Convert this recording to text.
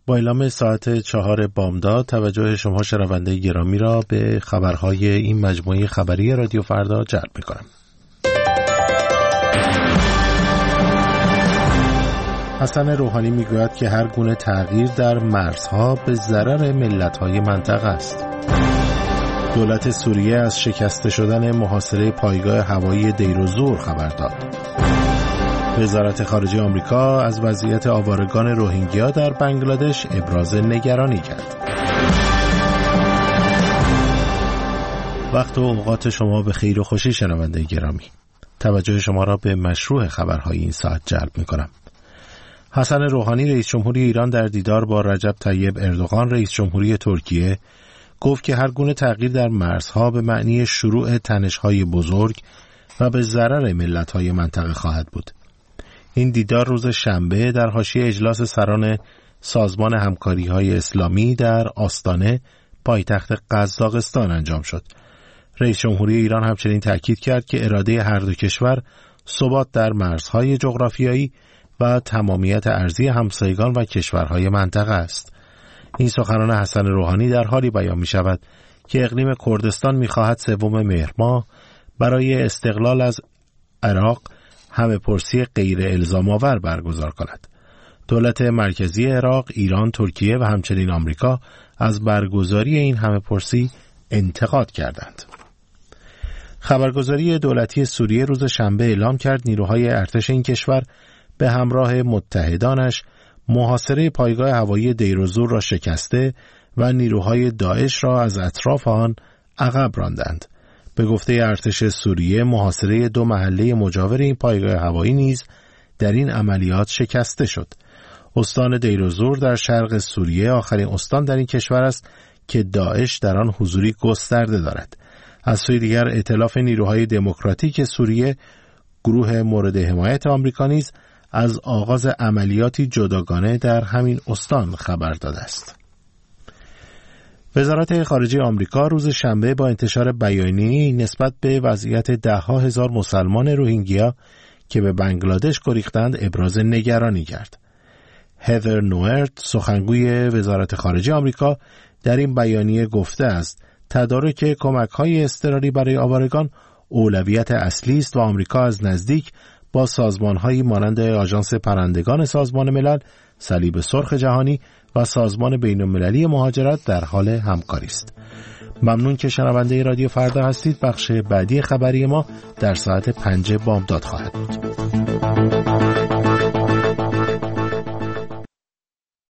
با اعلام ساعت 4 بامداد توجه شما شنونده گرامی را به خبرهای این مجموعه خبری رادیو فردا جلب می‌کنم. حسن روحانی میگوید که هر گونه تغییر در مرزها به ضرر ملت‌های منطقه است. دولت سوریه از شکسته شدن محاصره پایگاه هوایی دیرزور خبر داد. وزارت خارجه آمریکا از وضعیت آوارگان روهینگیا در بنگلادش ابراز نگرانی کرد. وقت و اوقات شما به خیر و خوشی شنونده گرامی. توجه شما را به مشروع خبرهای این ساعت جلب می‌کنم. حسن روحانی رئیس جمهوری ایران در دیدار با رجب طیب اردوغان رئیس جمهوری ترکیه گفت که هر گونه تغییر در مرزها به معنی شروع تنش‌های بزرگ و به ضرر ملت‌های منطقه خواهد بود. این دیدار روز شنبه در حاشیه اجلاس سران سازمان همکاری‌های اسلامی در آستانه پایتخت قزاقستان انجام شد. رئیس جمهوری ایران همچنین تاکید کرد که اراده هر دو کشور ثبات در مرزهای جغرافیایی و تمامیت ارضی همسایگان و کشورهای منطقه است. این سخنان حسن روحانی در حالی بیان می شود که اقلیم کردستان می خواهد 3 مهر ماه برای استقلال از عراق همه پرسی غیر الزام آور برگزار کند. دولت مرکزی عراق، ایران، ترکیه و همچنین آمریکا از برگزاری این همه پرسی انتقاد کردند. خبرگزاری دولتی سوریه روز شنبه اعلام کرد نیروهای ارتش این کشور به همراه متحدانش محاصره پایگاه هوایی دیرزور را شکسته و نیروهای داعش را از اطراف آن عقب راندند. به گفته ارتش سوریه محاصره 2 محله مجاور این پایگاه هوایی نیز در این عملیات شکسته شد. استان دیرزور در شرق سوریه آخرین استان در این کشور است که داعش در آن حضوری گسترده دارد. از سوی دیگر ائتلاف نیروهای دموکراتیک سوریه، گروه مورد حمایت آمریکا نیز از آغاز عملیاتی جداگانه در همین استان خبر داده است. وزارت خارجه آمریکا روز شنبه با انتشار بیانیه‌ای نسبت به وضعیت 10,000 مسلمان روهینگیا که به بنگلادش گریختند ابراز نگرانی کرد. هدر نوئرت سخنگوی وزارت خارجه آمریکا در این بیانیه گفته است تدارک کمک‌های اضطراری برای آوارگان اولویت اصلی است و آمریکا از نزدیک با سازمان‌هایی مانند آژانس پرندگان سازمان ملل، صلیب سرخ جهانی و سازمان بین‌المللی مهاجرت در حال همکاری است. ممنون که شنونده رادیو فردا هستید. بخش بعدی خبری ما در ساعت 5 بامداد خواهد بود.